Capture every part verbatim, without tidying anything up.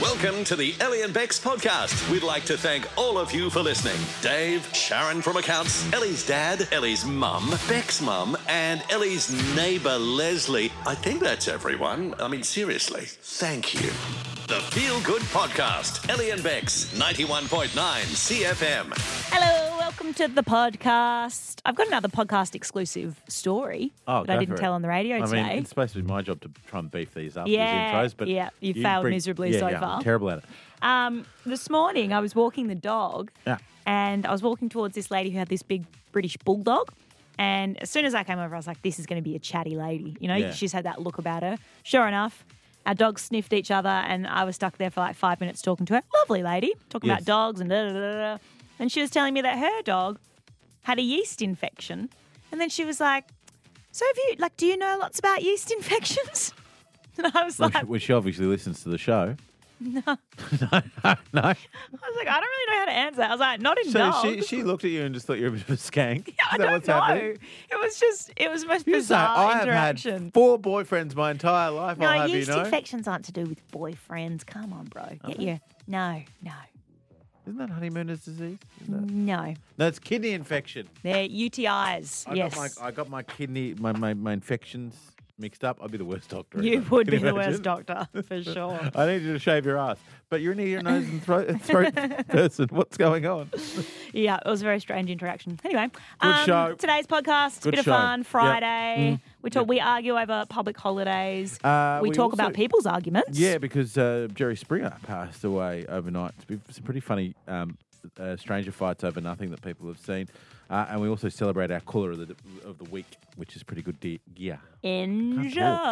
Welcome to the Ellie and Bex podcast. We'd like to thank all of you for listening. Dave, Sharon from accounts, Ellie's dad, Ellie's mum, Beck's mum, and Ellie's neighbour Leslie. I think that's everyone. I mean, seriously, thank you. The Feel Good Podcast. Ellie and Bex, ninety-one point nine C F M. Hello, welcome to the podcast. I've got another podcast exclusive story Oh, that I didn't tell on the radio I today. mean, it's supposed to be my job to try and beef these up, Yeah, these intros, but yeah, you you failed bring- miserably yeah, so yeah, far. I'm terrible at it. Um, this morning I was walking the dog Yeah. and I was walking towards this lady who had this big British bulldog. And as soon as I came over, I was like, this is going to be a chatty lady. You know, Yeah. she's had that look about her. Sure enough, our dogs sniffed each other and I was stuck there for like five minutes talking to her. Lovely lady, talking Yes. about dogs and da da da da. And she was telling me that her dog had a yeast infection. And then she was like, so have you, like, do you know lots about yeast infections? And I was Well, like, she, well, she obviously listens to the show. no. no, no, no. I was like, I don't really know how to answer that. I was like, not in So dogs. she, she looked at you and just thought you were a bit of a skank. Yeah, I Is that don't what's know. happening? It was just, it was the most You say, bizarre I have interaction. had four boyfriends my entire life, no, I'll have yeast you know. infections aren't to do with boyfriends. Come on, bro. Get your, no, no, Isn't that honeymooners disease? Isn't that... no. No, it's kidney infection. They're U T Is. I yes. got my I got my kidney, my, my, my infections mixed up. I'd be the worst doctor. You ever. would Can be the imagine? worst doctor, for sure. I need you to shave your ass. But you're an ear, nose, and throat, throat person. What's going on? Yeah, it was a very strange interaction. Anyway, um, Good show. today's podcast, Good bit show. of fun, Yep. Friday. Mm. We talk. Yep. We argue over public holidays. Uh, we, we talk also- about people's arguments. Yeah, because uh, Jerry Springer passed away overnight. It's been some pretty funny um, uh, stranger fights over nothing that people have seen. Uh, and we also celebrate our caller of the of the week, which is pretty good de- gear. Enjoy.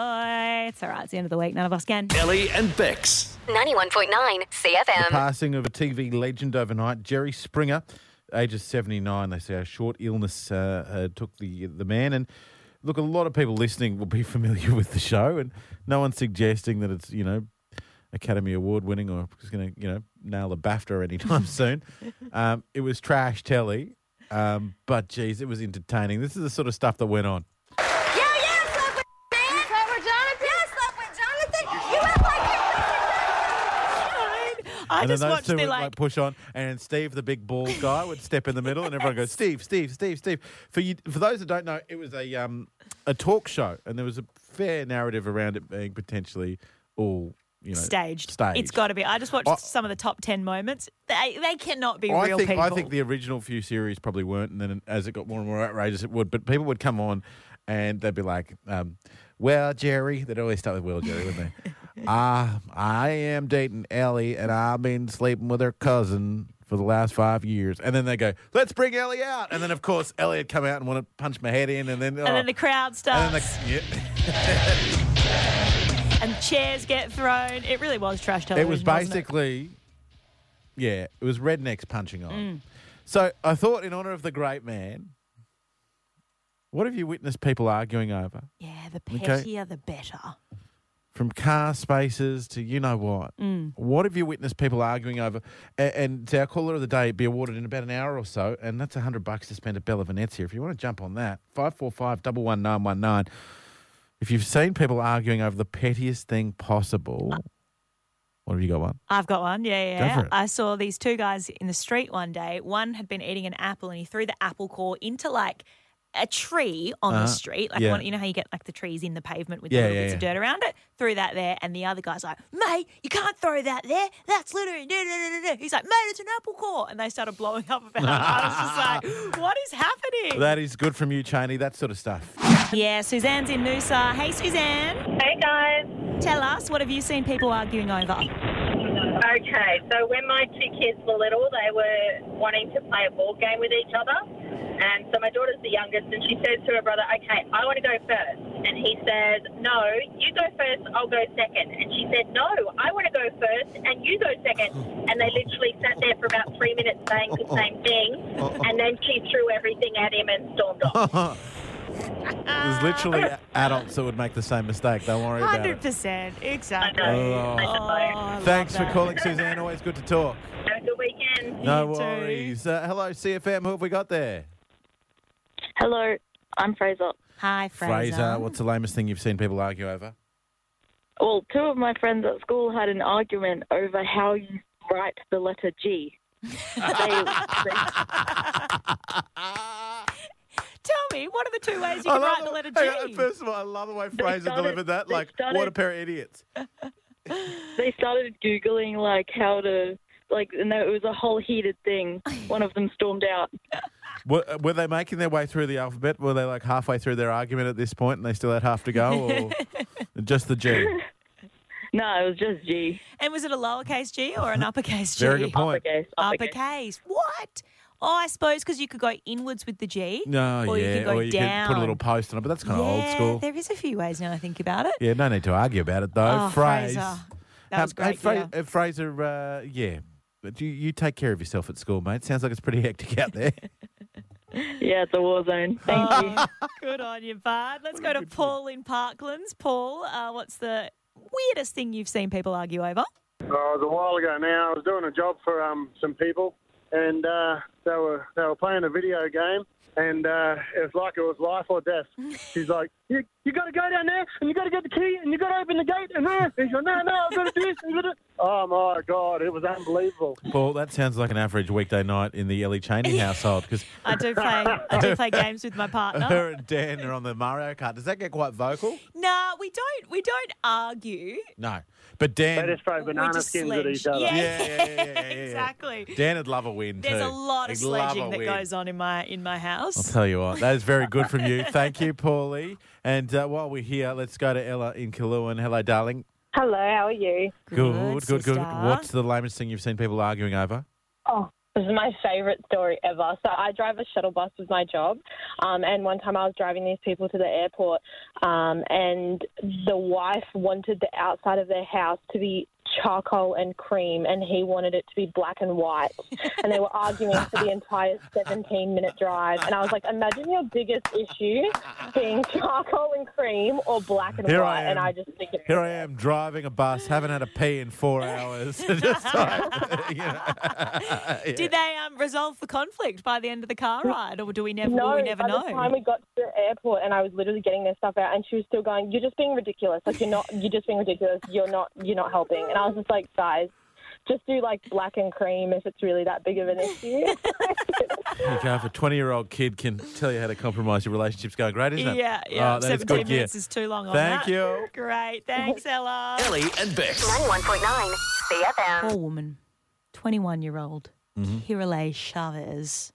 It's all right. It's the end of the week. None of us can. Ellie and Bex. ninety-one point nine C F M. The passing of a T V legend overnight, Jerry Springer, ages seventy-nine. They say a short illness uh, uh, took the the man. And look, a lot of people listening will be familiar with the show, and no one's suggesting that it's, you know, Academy Award winning or is going to, you know, nail a BAFTA anytime soon. Um, it was trash telly, um, but geez, it was entertaining. This is the sort of stuff that went on. Yeah, yeah, slept with man. You slept with Jonathan? Yeah, slept with Jonathan. You act like I and just then those watched two the would like. like push on, and Steve, the big bald guy, would step in the middle, and everyone goes, "Steve, Steve, Steve, Steve." For you, for those that don't know, it was a um a talk show, and there was a fair narrative around it being potentially all you know Staged. Staged. It's got to be. I just watched I- some of the top ten moments. They they cannot be I real think people. I think the original few series probably weren't, and then as it got more and more outrageous, it would. But people would come on, and they'd be like, um, "Well, Jerry," they'd always start with "Well, Jerry," wouldn't they? Ah, I am dating Ellie, and I've been sleeping with her cousin for the last five years. And then they go, "Let's bring Ellie out." And then, of course, Ellie would come out and want to punch my head in, and then and then the crowd and starts, then the, yeah. and chairs get thrown. It really was trash It television. was wasn't basically, yeah, it was rednecks punching on. Mm. So I thought, in honour of the great man, what have you witnessed people arguing over? it? Yeah, the Okay. pettier the better. From car spaces to you know what. Mm. What have you witnessed people arguing over? And, and to our caller of the day, be awarded in about an hour or so, and that's a hundred bucks to spend at Bella Venezia. If you want to jump on that, five four five double one nine one nine. If you've seen people arguing over the pettiest thing possible, what have you got one? I've got one. Yeah, yeah. Go for it. I saw these two guys in the street one day. One had been eating an apple and he threw the apple core into like a tree on Uh-huh. the street. Like Yeah. one, you know how you get like the trees in the pavement with Yeah, the little yeah, bits of yeah. dirt around it? Threw that there and the other guy's like, mate, you can't throw that there. That's littering. Da, da, da, da, da. He's like, mate, it's an apple core. And they started blowing up about it. I was just like, what is happening? That is good from you, Cheney, that sort of stuff. Yeah, Suzanne's in Noosa. Hey, Suzanne. Hey guys. Tell us, what have you seen people arguing over? Okay, so when my two kids were little, they were wanting to play a board game with each other. And so my daughter's the youngest, and she says to her brother, okay, I want to go first. And he says, no, you go first, I'll go second. And she said, no, I want to go first, and you go second. And they literally sat there for about three minutes saying the same thing. And then she threw everything at him and stormed off. There's literally adults that would make the same mistake. Don't worry one about hundred it. percent. I Exactly. know. Oh. I know. Oh, I love Thanks for that. calling, Suzanne. Always good to talk. Have a good weekend. No You too. worries. Uh, hello, C F M. Who have we got there? Hello, I'm Fraser. Hi, Fraser. Fraser. What's the lamest thing you've seen people argue over? Well, two of my friends at school had an argument over how you write the letter G. they, they, Tell me, what are the two ways you I can love write the letter G? hang on, first of all, I love the way Fraser started- delivered that. they Like, started- what a pair of idiots. they started Googling, like, how to, like, and it was a whole heated thing. One of them stormed out. Were, were they making their way through the alphabet? Were they like halfway through their argument at this point and they still had half to go? Or just the G? No, it was just G. And was it a lowercase G or an uppercase G? Very good point. Uppercase. Uppercase. Uppercase. What? Oh, I suppose because you could go inwards with the G. No, or yeah. you could go or you down. could put a little post on it, but that's kind of yeah, old school. There is a few ways now I think about it. Yeah, no need to argue about it though. Oh, Phrase. Fraser. That was Um, great. Hey, Fra- yeah. uh, Fraser, uh, yeah. But you, you take care of yourself at school, mate. Sounds like it's pretty hectic out there. Yeah, it's a war zone. Thank you. Oh, good on you, bud. Let's go to Paul in Parklands. Paul, uh, what's the weirdest thing you've seen people argue over? Oh, it was a while ago now. I was doing a job for um, some people, and uh, they were they were playing a video game, and uh, it was like it was life or death. She's like, "You you got to go down there, and you got to get the key, and you got to open the gate." And uh, he's like, "No, no, I've got to do this." And gotta... Oh my God, it was unbelievable. Paul, that sounds like an average weekday night in the Ellie Cheney household because I do play. I do play games with my partner. her and Dan are on the Mario Kart. Does that get quite vocal? Nah, we don't. We don't argue. No. But Dan. They just throw We banana just skins sledge. at each other. Yeah, Yeah, yeah, yeah, yeah, yeah, yeah. exactly. Dan would love a win There's too. a lot of He'd love sledging a that win. goes on in my in my house. I'll tell you what, that is very good from you. Thank you, Paulie. And uh, while we're here, let's go to Ella in Kaluan. Hello, darling. Hello, how are you? Good, good, good. sister. What's the lamest thing you've seen people arguing over? Oh, this is my favourite story ever. So I drive a shuttle bus with my job, um, and one time I was driving these people to the airport, um, and the wife wanted the outside of their house to be charcoal and cream, and he wanted it to be black and white. And they were arguing for the entire seventeen-minute drive. And I was like, imagine your biggest issue being charcoal and cream or black and Here white. I am. And I just think it Here I am driving a bus, haven't had a pee in four hours. Just like, you know. Yeah. Did they um, resolve the conflict by the end of the car ride, or do we never? No, will we never by know? the time we got to the airport and I was literally getting their stuff out, and she was still going, "You're just being ridiculous. Like you're not. You're just being ridiculous. You're not. You're not helping." And I was just like, "Guys, just do like black and cream if it's really that big of an issue." There you go. If a twenty-year-old kid can tell you how to compromise your relationship's going great, isn't it? Yeah, yeah. Oh, that is Seventeen good gear. minutes is too long on Thank that. you. Great, thanks, Ella. Ellie and Bex. ninety-one point nine C F M. Poor woman, twenty-one-year-old Mm-hmm. Kirale Chavez.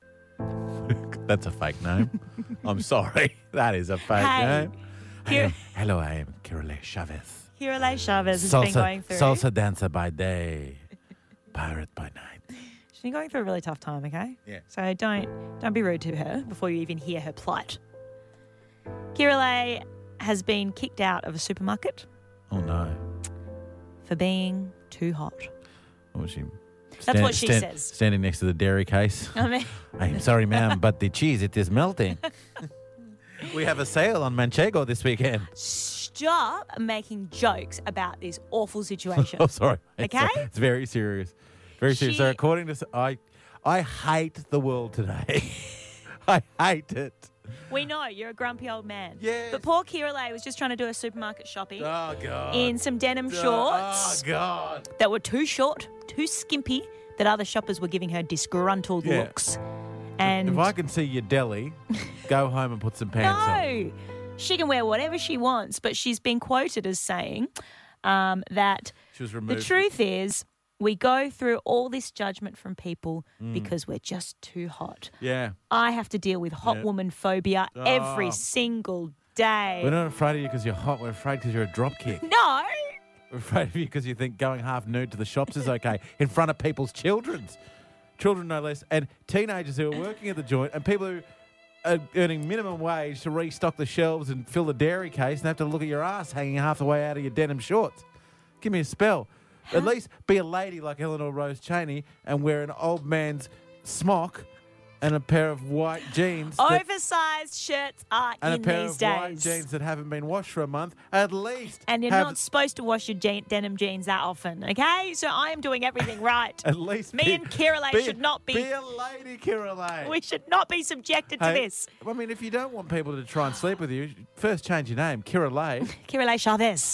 That's a fake name. I'm sorry. That is a fake Hey, name. I Kir- am- hello, I am Kirale Chavez. Kirale Chavez has been going Salsa, through. salsa dancer by day, pirate by night. She's been going through a really tough time. Okay. Yeah. So don't don't be rude to her before you even hear her plight. Kirale has been kicked out of a supermarket Oh, no. for being too hot. What was she? That's what she says. Standing next to the dairy case. I mean, I'm sorry, ma'am, but the cheese, it is melting. We have a sale on Manchego this weekend. stop making jokes about this awful situation. Oh, sorry. It's, uh, Okay? it's very serious. Very serious. So She- according to... s- I, I hate the world today. I hate it. We know you're a grumpy old man. Yes. But poor Kirale was just trying to do a supermarket shopping Oh, God. in some denim Oh, shorts God. that were too short, too skimpy, that other shoppers were giving her disgruntled Yeah. looks. And If I can see your deli, go home and put some pants on. no, she can wear whatever she wants, but she's been quoted as saying um, that She was the removed. truth is we go through all this judgment from people Mm. because we're just too hot. Yeah. I have to deal with hot Yeah. woman phobia every Oh. single day. We're not afraid of you because you're hot. We're afraid because you're a dropkick. No. We're afraid of you because you think going half nude to the shops is okay in front of people's children's. Children no less. And teenagers who are working at the joint and people who are earning minimum wage to restock the shelves and fill the dairy case and have to look at your ass hanging half the way out of your denim shorts. Give me a spell. At least be a lady like Eleanor Rose Cheney and wear an old man's smock and a pair of white jeans. that- Oversized shirts are and in a pair these of days. white jeans that haven't been washed for a month, at least. And you're have, not supposed to wash your je- denim jeans that often, okay? So I am doing everything right. At least Me be- and Kirale be- should not be- Be a lady, Kirale. We should not be subjected to Hey, this. I mean, if you don't want people to try and sleep with you, first change your name, Kirale. Kirale Chavez.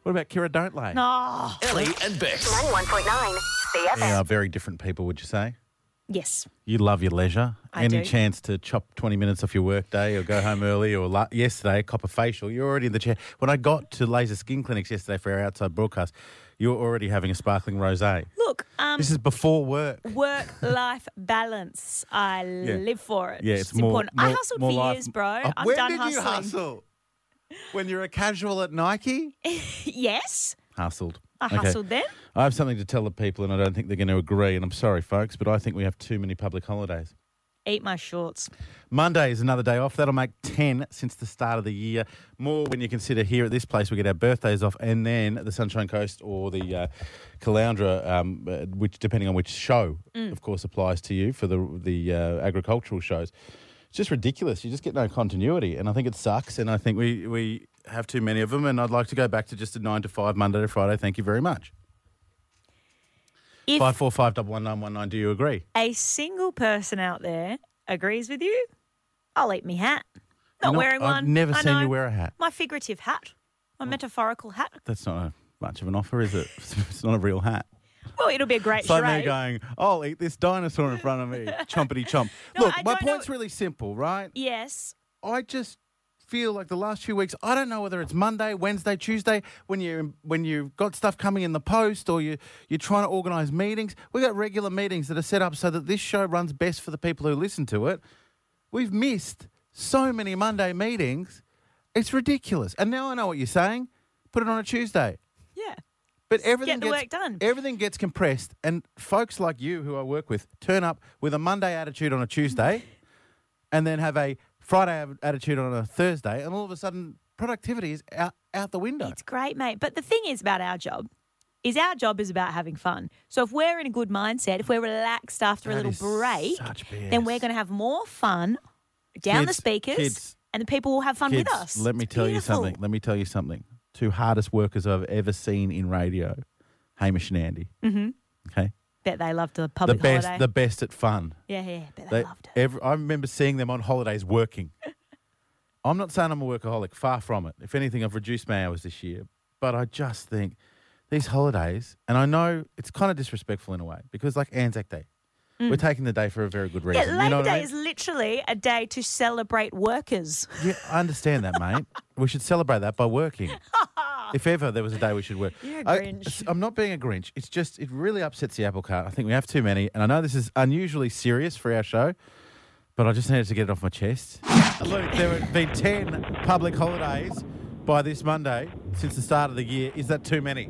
What about Kira Don't Lay? Oh, Ellie and Bex. ninety-one point nine C F They M. are very different people, would you say? yes. You love your leisure. I Any do. chance to chop twenty minutes off your work day or go home early or la- yesterday, cop a facial, you're already in the chair. When I got to Laser Skin Clinics yesterday for our outside broadcast, you were already having a sparkling rosé. Look, um, This is before work. work-life balance. I live for it. Yeah, it's, more important. more- I hustled more for life- years, bro. Oh, I'm when done did hustling. you hustle? When you're a casual at Nike? Yes, Hustled. I Okay. hustled then. I have something to tell the people, and I don't think they're going to agree. And I'm sorry, folks, but I think we have too many public holidays. Eat my shorts. Monday is another day off. That'll make ten since the start of the year. More when you consider here at this place we get our birthdays off, and then the Sunshine Coast or the uh, Caloundra, um, uh, which depending on which show, of course, applies to you for the the uh, agricultural shows. It's just ridiculous. You just get no continuity, and I think it sucks. And I think we we have too many of them. And I'd like to go back to just a nine to five Monday to Friday. Thank you very much. If Five four five double one nine one nine. Do you agree? a single person out there agrees with you, I'll eat me hat. Not You're not- wearing I've one. never I seen you know. wear a hat. My figurative hat. My metaphorical hat. That's not a, much of an offer, is it? It's not a real hat. Well, it'll be a great It's like me charade. going, I'll eat this dinosaur in front of me. Chompity chomp. No, Look, I my don't know- point's really simple, right? Yes. I just feel like the last few weeks, I don't know whether it's Monday, Wednesday, Tuesday, when you when you've got stuff coming in the post or you you're trying to organise meetings. We've got regular meetings that are set up so that this show runs best for the people who listen to it. We've missed so many Monday meetings. It's ridiculous. And now I know what you're saying. Put it on a Tuesday. Yeah. But everything Get the gets work done. everything gets compressed, and folks like you who I work with turn up with a Monday attitude on a Tuesday, and then have a Friday av- attitude on a Thursday, and all of a sudden productivity is out out the window. It's great, mate. But the thing is about our job is our job is about having fun. So if we're in a good mindset, if we're relaxed after a That little is break, such B S. then we're going to have more fun down the Kids, speakers, kids, and the people will have fun Kids, with us. let me It's tell beautiful. you something. Let me tell you something. Two hardest workers I've ever seen in radio, Hamish and Andy. Mm-hmm. Okay, Bet they loved the the public best, holiday. the best at fun. yeah, yeah. Bet they, They, loved it. every, I remember seeing them on holidays working. I'm not saying I'm a workaholic, far from it. If anything, I've reduced my hours this year. But I just think these holidays, and I know it's kind of disrespectful in a way, because like Anzac Day, we're taking the day for a very good Mm. Yeah, reason. Labor you know what Day I mean? is literally a day to celebrate workers. Yeah, I understand that, mate. We should celebrate that by working. If ever there was a day we should work. You're a I, Grinch. I'm not being a Grinch. It's just, it really upsets the apple cart. I think we have too many. And I know this is unusually serious for our show, but I just needed to get it off my chest. Look, there have been ten public holidays by this Monday since the start of the year. Is that too many?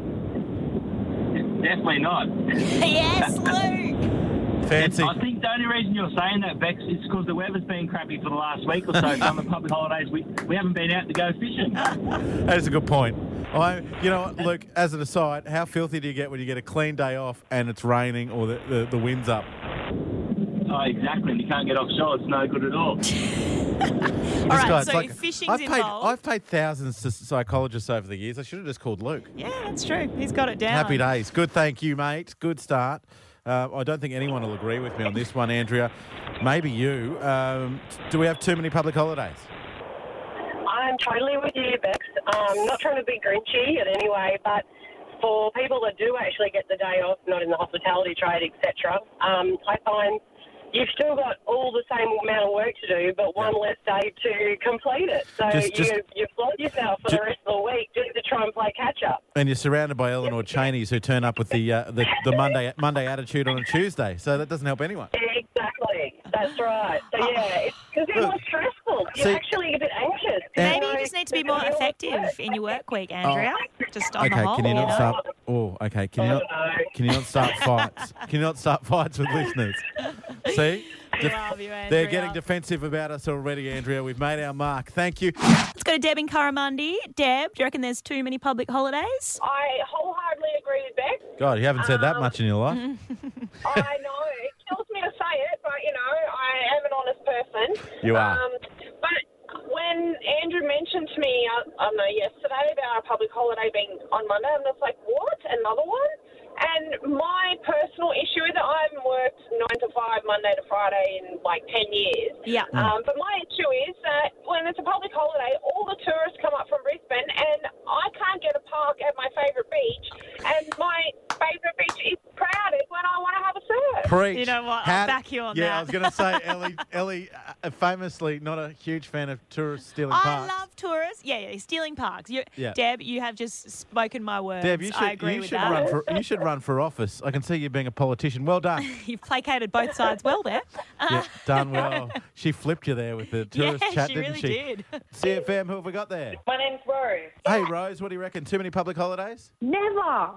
Definitely not. Yes, Luke. Fancy. I think the only reason you're saying that, Bex, is because the weather's been crappy for the last week or so. Some of the public holidays, we, we haven't been out to go fishing. That is a good point. I, you know what, Luke, as an aside, how filthy do you get when you get a clean day off and it's raining or the, the, the wind's up? Oh, exactly. And you can't get offshore. It's no good at all. All This right, guy, it's so like- if fishing's I've paid, involved. I've paid thousands to psychologists over the years. I should have just called Luke. Yeah, that's true. He's got it down. Happy days. Good, thank you, mate. Good start. Uh, I don't think anyone will agree with me on this one, Andrea. Maybe you. Um, do we have too many public holidays? I'm totally with you, Bex. Um, not trying to be grinchy in any way, but for people that do actually get the day off, not in the hospitality trade, et cetera, um, I find you've still got all the same amount of work to do, but one less day to complete it. So Just- just- you, you've flogged yourself for Ju- the rest of the week just to try and play catch-up. And you're surrounded by Eleanor Cheneys who turn up with the uh, the, the Monday Monday attitude on a Tuesday. So that doesn't help anyone. Exactly. That's right. So, yeah, it's because it's more stressful. You're See- actually a bit anxious. Maybe know, you just need to be because more you're at effective work. in your work week, Andrea. Just on Okay, the whole. can you not know? start? Oh, okay. Can you not? Can you not start fights? Can you not start fights with listeners? See, I love you, Andrea. they're getting defensive about us already, Andrea. We've made our mark. Thank you. Let's go to Deb in Curramundi. Deb, do you reckon there's too many public holidays? I wholeheartedly agree with Bex. God, you haven't said that much in your life. I know. It kills me to say it, but, you know, I am an honest person. You are. Um, but when Andrew mentioned to me, I, I don't know, yesterday about a public holiday being on Monday, I'm just like, what? Another one? And my personal issue is that I haven't worked nine to five, Monday to Friday in like ten years. Yeah. Um, but my issue is that when it's a public holiday, all the tourists come up from Brisbane and I can't get a park at my favourite beach. And my favourite beach is crowded when I want to have a surf. Preach. You know what? How- I'll back you on yeah, that. I was going to say, Ellie, Ellie, uh, famously not a huge fan of tourists stealing I parks. love tourists. Yeah, yeah, stealing parks. You, Yeah. Deb, you have just spoken my words. Deb, you should, I agree you with should that. run for you should run for office. I can see you being a politician. Well done. You've placated both sides well there. Yeah, done well. She flipped you there with the tourist yeah, chat, she didn't really she? did. C F M, who have we got there? My name's Rose. Hey, Rose, what do you reckon? Too many public holidays? Never.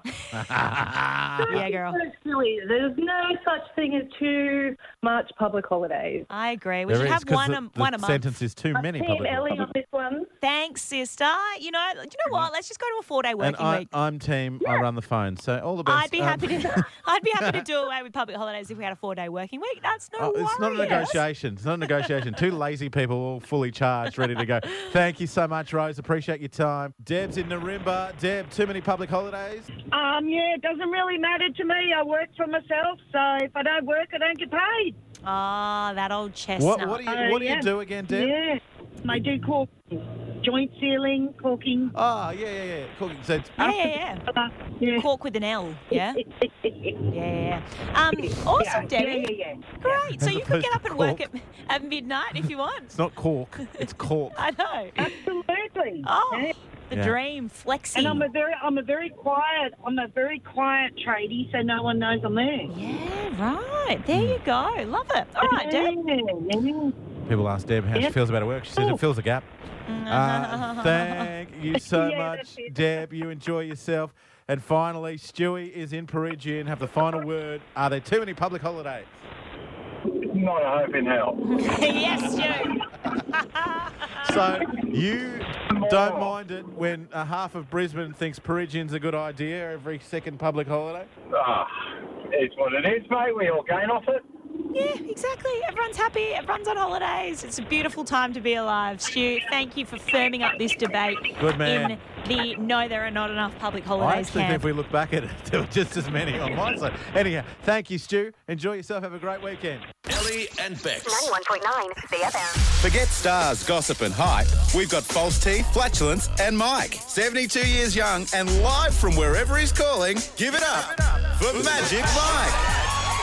Yeah, girl. So silly. There's no such thing as too much public holidays. I agree. We There should is, have 'cause one the, a, the one a month. sentence is too many Team public Ellie holidays. on this one. Thanks, sister. You know, do you know what? Let's just go to a four-day And working I, week. I'm team, I run the phone. So all the best. I'd be Um, happy to. I'd be happy to do away with public holidays if we had a four-day working week. That's no Oh, worries. it's not a negotiation. It's not a negotiation. Two lazy people all fully charged, ready to go. Thank you so much, Rose. Appreciate your time. Deb's in Narimba. Deb, too many public holidays? Um, yeah, it doesn't really matter to me. I work for myself, so if I don't work, I don't get paid. Ah, that old chestnut. What, what do you Uh, What do yeah. you do again, Deb? Yeah, I do caulking, joint sealing, caulking. Oh, yeah, yeah, yeah. Cooking. So it's, Yeah, yeah, Uh, yeah. yeah. Cork with an L. Yeah. Yeah, yeah, yeah. Um, awesome, yeah, Debbie. yeah, yeah. Great. So As you could get opposed up to and work at, cork. at midnight if you want. it's not cork. It's cork. I know. Absolutely. Oh, Yeah. the Yeah. dream, flexing. And I'm a very, I'm a very quiet, I'm a very quiet tradie, so no one knows I'm there. Yeah, right. There you go. Love it. All right, Deb. Yeah. People ask Deb how she Yep. feels about her work. She says Oh. it fills a gap. Uh, thank you so Yeah, much, that's it. Deb. You enjoy yourself. And finally, Stewie is in Peregian. Have the final word. Are there too many public holidays? Not a hope in hell. Yes, you. So you don't mind it when a half of Brisbane thinks Peregian's a good idea every second public holiday? Ah, it's what it is, mate. We all gain off it. Yeah, exactly. Everyone's happy. Everyone's on holidays. It's a beautiful time to be alive. Stu, thank you for firming up this debate Good man. in the no, there are not enough public I holidays think camp. if we look back at it, there were just as many on my side. Anyhow, thank you, Stu. Enjoy yourself. Have a great weekend. Ellie and Bex. ninety-one point nine C F M. Forget stars, gossip and hype. We've got false teeth, flatulence and Mike. seventy-two years young and live from wherever he's calling. Give it up for Magic Mike.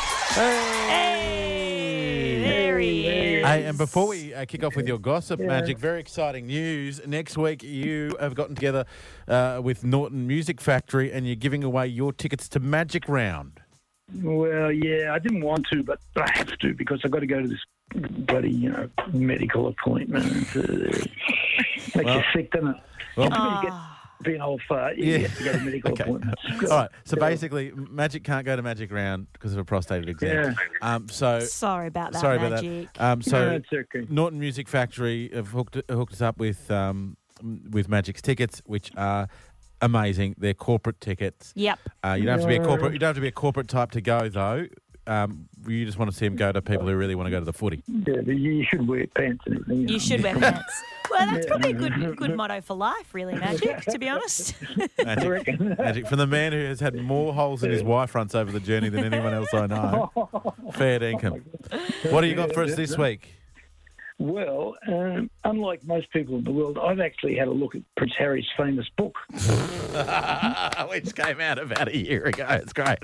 Hey, there he is. Hey, and before we uh, kick off with your gossip, Magic, very exciting news. Next week, you have gotten together uh, with Norton Music Factory and you're giving away your tickets to Magic Round. Well, yeah, I didn't want to, but I have to because I've got to go to this bloody, you know, medical appointment. Uh, makes Well- you sick, doesn't it? Well- You get, be an old fart, you Yeah. have to go to medical Okay. appointments. All right. So basically, Magic can't go to Magic Round because of a prostate exam. Um, so Sorry about that, sorry about Magic. that. Um, so No, it's okay. Norton Music Factory have hooked hooked us up with um, with Magic's tickets, which are amazing. They're corporate tickets. Yep. Uh, you don't have to be a corporate. You don't have to be a corporate type to go though. Um, you just want to see them go to people who really want to go to the footy. Yeah, but you should wear pants and everything. You know. should wear pants. Well, that's Yeah. probably a good good motto for life, really, Magic, to be honest. Magic, Magic from the man who has had more holes in his Y fronts over the journey than anyone else I know. Fair dinkum. What do you got for us this week? Well, um, unlike most people in the world, I've actually had a look at Prince Harry's famous book. Which came out about a year ago. It's great.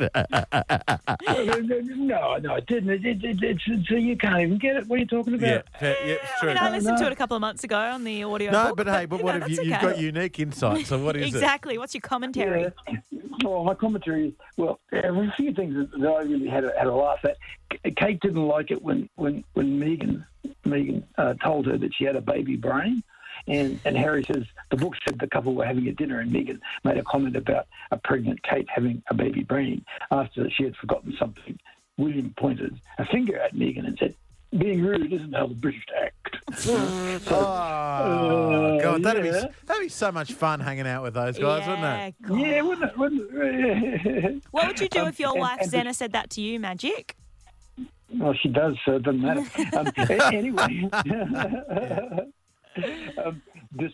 no, no, it didn't. It, it, it, it's, it's, you can't even get it. What are you talking about? Yeah, fair, yeah, it's I true. mean, I listened to no. it a couple of months ago on the audio No, book, but hey, but you what know, have you? that's You've okay. got unique insight. So what is Exactly. What's your commentary? Yeah. Well, my commentary is, well, there were a few things that, that I really had a, had a laugh at. K- Kate didn't like it when, when, when Megan, Megan uh, told her that she had a baby brain. And, and Harry says, the book said the couple were having a dinner and Megan made a comment about a pregnant Kate having a baby brain after she had forgotten something. William pointed a finger at Megan and said, being rude isn't how the British act. Oh, Uh, God, that'd, yeah. be, that'd be so much fun hanging out with those guys, wouldn't yeah, it? God. Yeah, wouldn't it? Wouldn't it? What would you do Um, if your and- wife and- Zena said that to you, Magic? Well, she does, so it doesn't matter. Um, a- anyway, um, despite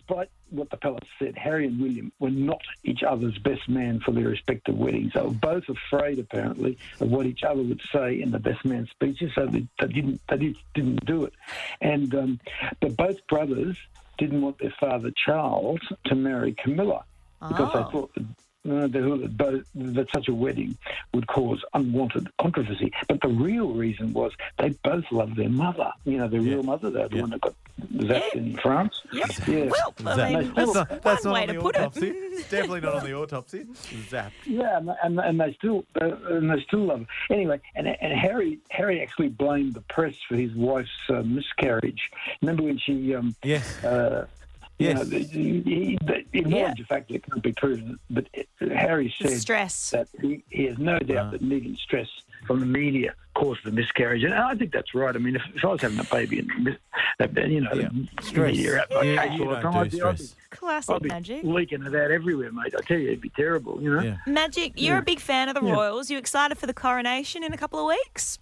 what the palace said. Harry and William were not each other's best man for their respective weddings. They were both afraid, apparently, of what each other would say in the best man speeches, so they, they didn't they did, didn't do it. And um, but both brothers didn't want their father Charles to marry Camilla because Oh. they thought that, uh, they thought that, both, that such a wedding would cause unwanted controversy. But the real reason was they both loved their mother. You know, their real mother, the Yeah. one that got zapped in France. Yep. Yeah. Well, I Zap. mean, that's that's not, that's one not way on to the put it. autopsy. It's definitely not on the autopsy. Zap. Yeah, and, and, and they still uh, and they still love her. Anyway, and and Harry Harry actually blamed the press for his wife's uh, miscarriage. Remember when she um, Yes. uh, you Yes. know, the, he, he, the, it Yeah. was the fact that it can't be proven, but it, Harry The said stress. that he, he has no doubt Wow. that Megan's stress from the media caused the miscarriage, and I think that's right. I mean, if, if I was having a baby and mis- that, you know, Yeah. the Stress. media out my Yeah, face you all the don't time, do I'd be- I'd be- stress. Classic I'd be Magic. leaking it out everywhere, mate. I tell you, it'd be terrible. You know. Yeah. Magic, you're Yeah. a big fan of the Yeah. Royals. You excited for the coronation in a couple of weeks?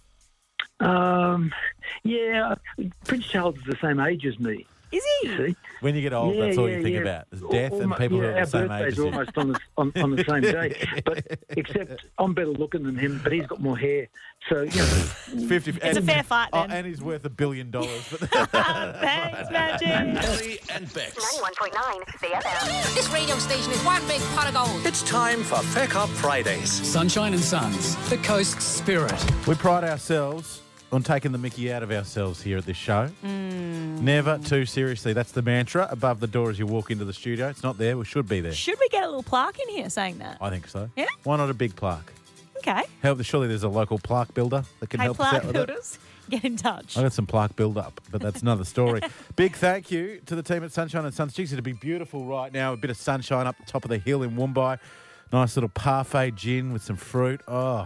Um, yeah, Prince Charles is the same age as me. Is he? See? When you get old, Yeah, that's all yeah, you think yeah. about. Is death and Almo- people yeah, who are the our same age birthdays as are you. almost on the, on, on the same day. But except I'm better looking than him, but he's got more hair. So, you know. fifty. It's and, a fair fight Oh, then. and he's worth a billion dollars. But Thanks, Magic. Ellie and Bex. ninety-one point nine C F M. This radio station is one big pot of gold. It's time for Feck Up Fridays. Sunshine and Sons, the coast's spirit. we pride ourselves on taking the mickey out of ourselves here at this show. Mm. Never too seriously. That's the mantra above the door as you walk into the studio. It's not there. We should be there. Should we get a little plaque in here saying that? I think so. Yeah? Why not a big plaque? Okay. Help. Surely there's a local plaque builder that can Hey, help us plaque out with it. builders, get in touch. I got some plaque build up, but that's another story. Big thank you to the team at Sunshine and Sons. Geez, it'd be beautiful right now. A bit of sunshine up the top of the hill in Woombai. Nice little parfait gin with some fruit. Oh,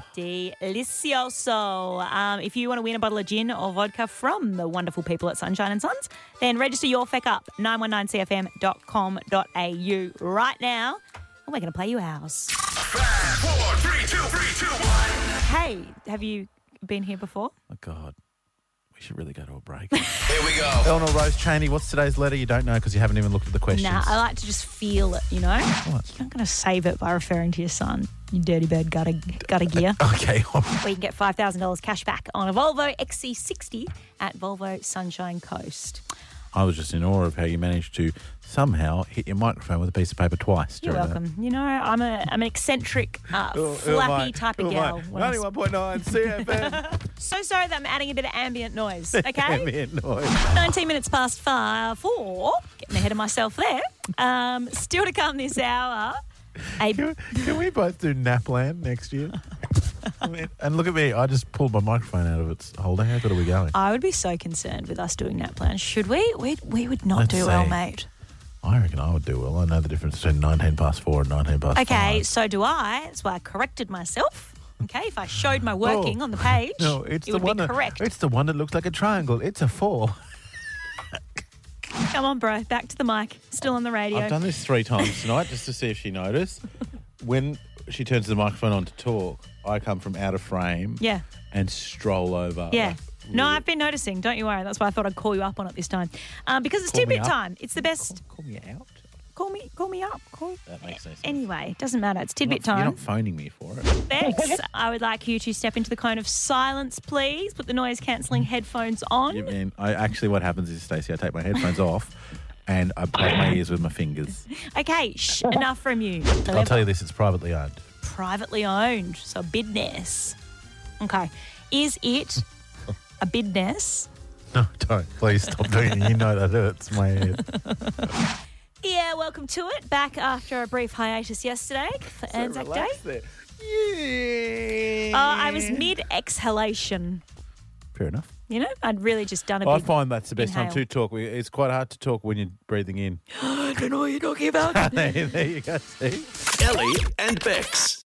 Delicioso. Um, if you want to win a bottle of gin or vodka from the wonderful people at Sunshine and Sons, then register your feck up, nine one nine c f m dot com dot a u right now, and we're going to play you ours. Five, four, three, two, three, two, one. Hey, have you been here before? my God. We should really go to a break. Here we go. Eleanor Rose Cheney, what's today's letter? You don't know because you haven't even looked at the questions. Nah, I like to just feel it, you know? What? You're not going to save it by referring to your son, you dirty bird gutter, gutter gear. Okay. Where you can get five thousand dollars cash back on a Volvo X C sixty at Volvo Sunshine Coast. I was just in awe of how you managed to somehow hit your microphone with a piece of paper twice. You're during welcome. You know, I'm a I'm an eccentric, uh, that. Who- who am flappy I? type Who of am I? girl. when I s- ninety-one point nine C F M. So sorry that I'm adding a bit of ambient noise, okay? Ambient noise. nineteen minutes past five, four. Getting ahead of myself there. Um, still to come this hour. A Can we, can we both do Napland next year? I mean, and look at me. I just pulled my microphone out of its holder. How good are we going? I would be so concerned with us doing that plan. Should we? We we would not Let's do well, see. mate. I reckon I would do well. I know the difference between nineteen past four and nineteen past Okay, five. so do I. That's why I corrected myself. Okay, if I showed my working Oh. on the page, No, it's it the would one be that, correct. It's the one that looks like a triangle. It's a four. Come on, bro. Back to the mic. Still on the radio. I've done this three times tonight just to see if she noticed. When she turns the microphone on to talk, I come from out of frame Yeah. and stroll over. Yeah. like, No, really- I've been noticing. Don't you worry. That's why I thought I'd call you up on it this time. Um, because it's Call me tidbit up? time. It's the best. Call me out. Call me. Call me up. Call. That makes no sense. Anyway, doesn't matter. It's You're tidbit not, You're time. not phoning me for it. Bex, I would like you to step into the cone of silence, please. Put the noise cancelling headphones on. You mean, I actually, what happens is, Stacey, I take my headphones off and I plug my ears with my fingers. Okay, shh, enough from you. I'll tell you this, it's privately owned. Privately owned, so business. Okay, is it a business? No, don't. Please stop doing it. You know that hurts my head. Yeah, welcome to it. Back after a brief hiatus yesterday for Anzac Day. There. Oh, I was mid-exhalation. Fair enough. You know, I'd really just done a I big find that's the best inhale. time to talk. We- It's quite hard to talk when you're breathing in. I don't know what you're talking about. there you go. See? Ellie and Bex.